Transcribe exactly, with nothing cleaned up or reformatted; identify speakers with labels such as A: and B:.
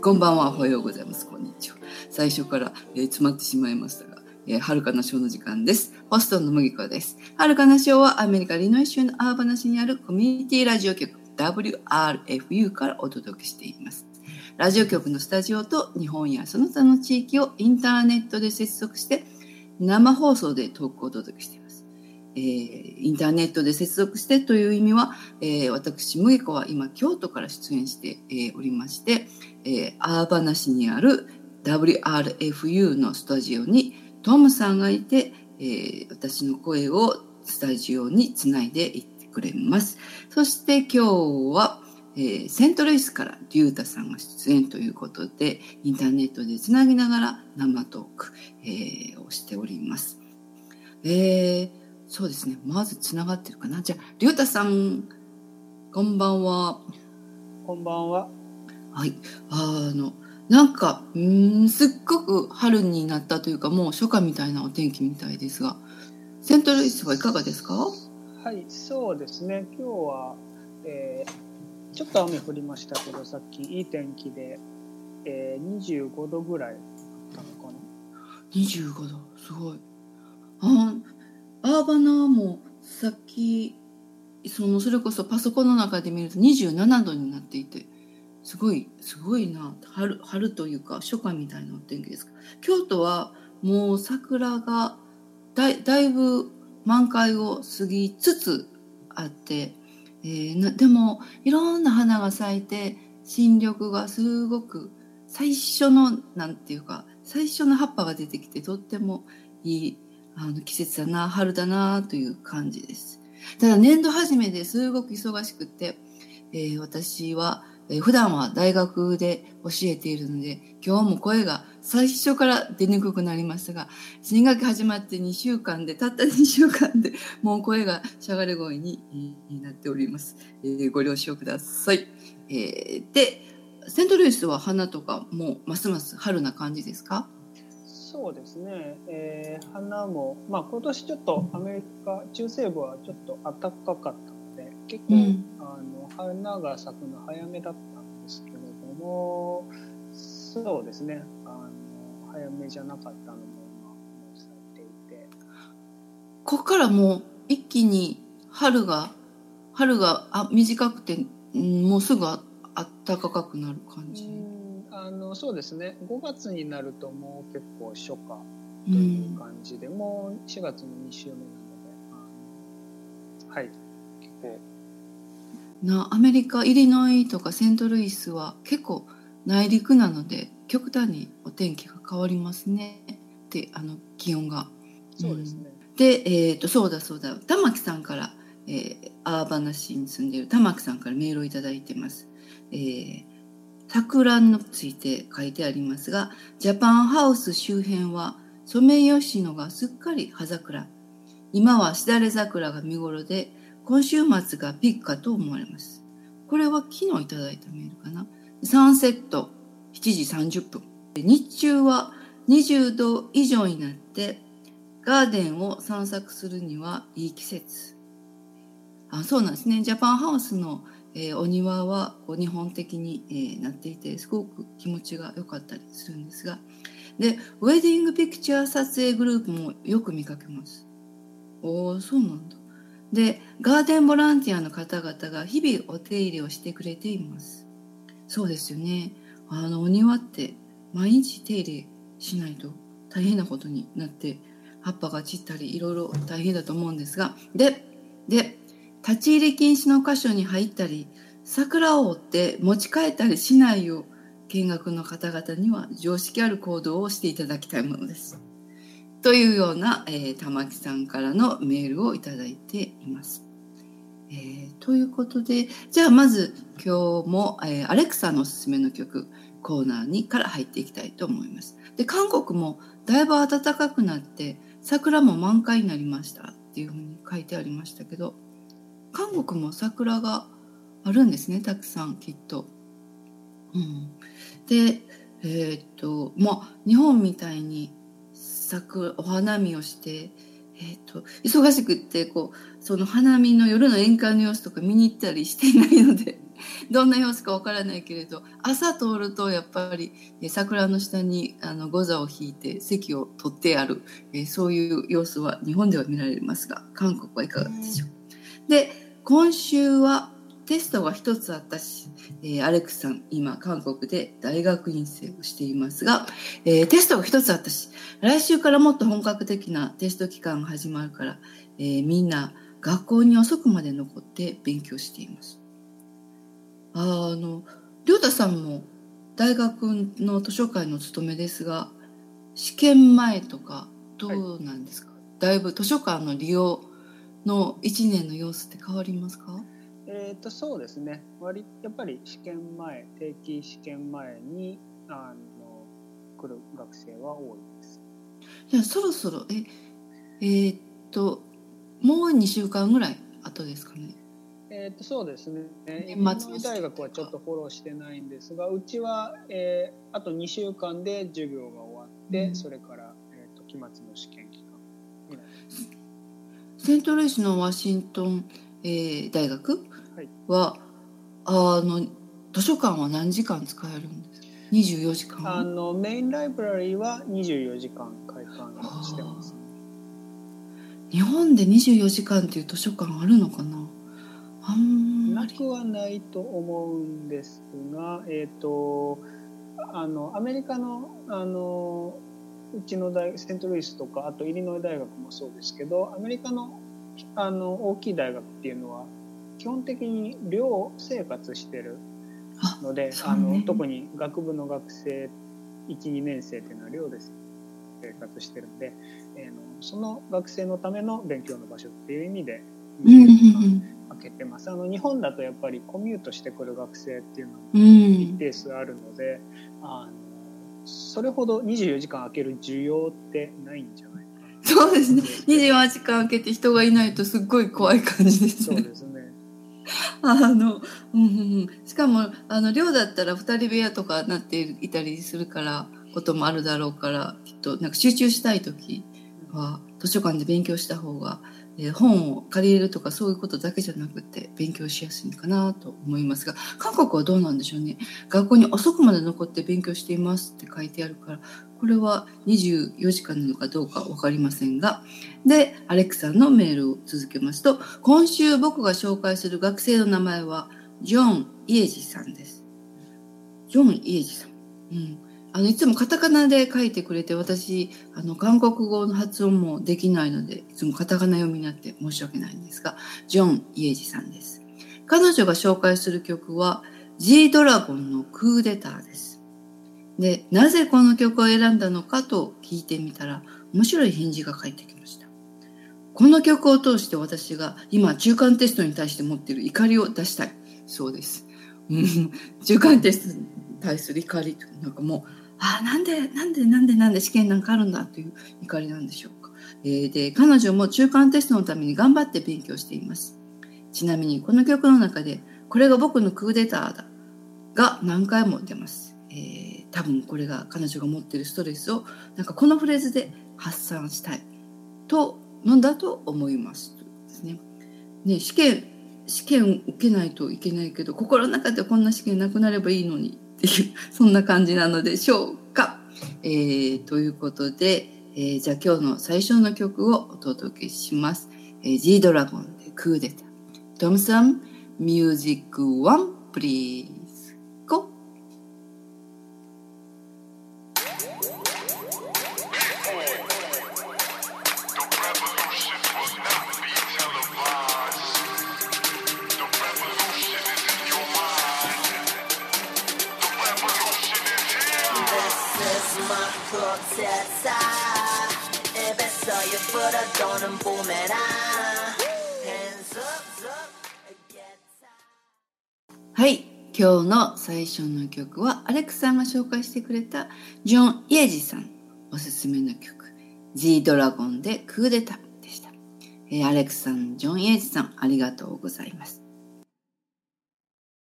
A: こんばんは、おはようございます。こんにちは。最初から、えー、詰まってしまいましたが、えー、はるかなショーの時間です。ホストの麦子です。はるかなショーはアメリカ・リノイ州のアーバナ市にあるコミュニティラジオ局 ダブリューアールエフユー からお届けしています。ラジオ局のスタジオと日本やその他の地域をインターネットで接続して生放送でトークをお届けしています。えー、インターネットで接続してという意味は、えー、私麦子は今京都から出演して、えー、おりまして、えー、アーバナ市にある ダブリューアールエフユー のスタジオにトムさんがいて、えー、私の声をスタジオにつないでいってくれます。そして今日は、えー、セントルイスからリュウタさんが出演ということでインターネットでつなぎながら生トーク、えー、をしております。えー、そうですね。まずつながってるかな。じゃあリュウタさん、こんばんは。
B: こんばんは。
A: はい。あのなんかうーんすっごく春になったというかもう初夏みたいなお天気みたいですが、セントルイスはいかがですか？
B: はい、そうですね。今日は、えー、ちょっと雨降りましたけど、さっきいい天気で、えー、にじゅうごどぐらいあったのかな。
A: にじゅうごど、すごい。あ、アーバナもさっきそのそれこそパソコンの中で見るとにじゅうななどになっていて、すごいすごいな。春春というか初夏みたいなお天気ですか。京都はもう桜がだい、だいぶ満開を過ぎつつあって、えー、なでもいろんな花が咲いて新緑がすごく最初のなんていうか最初の葉っぱが出てきてとってもいいあの季節だな、春だなという感じです。ただ年度始めですごく忙しくって、えー、私は、えー、普段は大学で教えているので今日も声が最初から出にくくなりましたが、新学期始まってにしゅうかんでたったにしゅうかんでもう声がしゃがれ声になっております。えー、ご了承ください。えー、でセントルイスは花とかもうますます春な感じですか？
B: そうですね、えー、花も、まあ、今年ちょっとアメリカ中西部はちょっと暖かかったので結構、うん、あの花が咲くの早めだったんですけれども、そうですね、あの早めじゃなかったのも今咲いていて、
A: ここからもう一気に春が春があ短くてもうすぐあ暖かくなる感じ。
B: あのそうですね、ごがつになるともう結構初夏という感じで、うん、もうしがつのに週目なので、はい、結構
A: なアメリカイリノイとかセントルイスは結構内陸なので極端にお天気が変わりますね。であの気温が
B: そうですね、
A: うん、で、えー、とそうだそうだ玉木さんから、えー、アーバナ市に住んでいる玉木さんからメールをいただいてます。えー桜について書いてありますが、ジャパンハウス周辺はソメイヨシノがすっかり葉桜。今はしだれ桜が見頃で、今週末がピークかと思われます。これは昨日いただいたメールかな。サンセットしちじさんじゅっぷん。日中はにじゅうど以上になって、ガーデンを散策するにはいい季節。あ、そうなんですね。ジャパンハウスのえー、お庭はこう日本的に、えー、なっていてすごく気持ちが良かったりするんですが、でウェディングピクチャー撮影グループもよく見かけます。おー、そうなんだ。でガーデンボランティアの方々が日々お手入れをしてくれています。そうですよね。あのお庭って毎日手入れしないと大変なことになって葉っぱが散ったりいろいろ大変だと思うんですが、でで立ち入り禁止の箇所に入ったり桜を折って持ち帰ったりしないよう見学の方々には常識ある行動をしていただきたいものですというような、えー、玉木さんからのメールをいただいています。えー、ということでじゃあまず今日も、えー、アレクサのおすすめの曲コーナーにから入っていきたいと思います。で韓国もだいぶ暖かくなって桜も満開になりましたっていうふうに書いてありましたけど、韓国も桜があるんですね、たくさんきっと。うん、で、えー、っとまあ日本みたいに桜お花見をして、えー、っと忙しくってこうその花見の夜の宴会の様子とか見に行ったりしていないのでどんな様子かわからないけれど、朝通るとやっぱり桜の下にあのゴザを引いて席を取ってある、えー、そういう様子は日本では見られますが、韓国はいかがでしょう。で、今週はテストが一つあったし、えー、アレックスさん今韓国で大学院生をしていますが、えー、テストが一つあったし、来週からもっと本格的なテスト期間が始まるから、えー、みんな学校に遅くまで残って勉強しています。あの亮太さんも大学の図書館の勤めですが、試験前とかどうなんですか？はい、だいぶ図書館の利用のいちねんの様子って変わりますか？
B: えー、とそうですね、割やっぱり試験前、定期試験前にあの来る学生は多いです。
A: じゃあそろそろええー、っともうにしゅうかんぐらい後ですかね。
B: えー、とそうですね、イリノイ大学はちょっとフォローしてないんですが、うちは、えー、あとにしゅうかんで授業が終わって、うん、それから、えー、と期末の試験期間になります。
A: セントルイスのワシントン、えー、大学は、はい、あの図書館は何時間使えるんですか？にじゅうよじかん？
B: あのメインライブラリーはにじゅうよじかん開館してます。
A: 日本でにじゅうよじかんっていう図書館あるのかな？あんまり
B: なくはないと思うんですが、えー、とあのアメリカの、あのうちの大セントルイスとか、あとイリノイ大学もそうですけど、アメリカの、あの大きい大学っていうのは基本的に寮生活してるので、あ、ね、あの特に学部の学生いち、にねん生っていうのは寮で生活してるので、えー、のその学生のための勉強の場所っていう意味で開けてます。あの日本だとやっぱりコミュートしてくる学生っていうのも一定数あるので、うん、あのそれほどにじゅうよじかん開ける需要ってないんじゃないかな。
A: そうですね。にじゅうよじかん開けて人がいないとすっごい怖い感じですね。
B: そうですね。
A: あの、うんうん、しかもあの寮だったらふたり部屋とかなっていたりするからこともあるだろうから、きっとなんか集中したい時は図書館で勉強した方が、えー、本を借りれるとかそういうことだけじゃなくて勉強しやすいかなと思いますが、韓国はどうなんでしょうね。学校に遅くまで残って勉強していますって書いてあるから、これはにじゅうよじかんなのかどうか分かりませんが、でアレックさんのメールを続けますと、今週僕が紹介する学生の名前はジョン・イエジさんです。ジョン・イエジさん、うん、あのいつもカタカナで書いてくれて、私あの韓国語の発音もできないのでいつもカタカナ読みになって申し訳ないんですが、ジョン・イエジさんです。彼女が紹介する曲は G ドラゴンのクーデターです。で、なぜこの曲を選んだのかと聞いてみたら面白い返事が返ってきました。この曲を通して私が今中間テストに対して持っている怒りを出したいそうです。中間テストに対する怒りと、なんかもうあなんでなんでなんでなんで試験なんかあるんだという怒りなんでしょうか。えー、で彼女も中間テストのために頑張って勉強しています。ちなみにこの曲の中でこれが僕のクーデターだが何回も出ます。えー、多分これが彼女が持っているストレスをなんかこのフレーズで発散したいとのだと思いますですね。ね、試験試験受けないといけないけど心の中でこんな試験なくなればいいのにっていうそんな感じなのでしょうか。えー、ということで、えー、じゃあ今日の最初の曲をお届けします。えー、G ドラゴンでクーデター。トムさん、ミュージックワンプリーズ。ゴー。はい、今日の最初の曲はアレックさんが紹介してくれたジョン・イエジさんおすすめの曲 G ドラゴンでクーデターでした。えー、アレックさん、ジョン・イエジさんありがとうございます。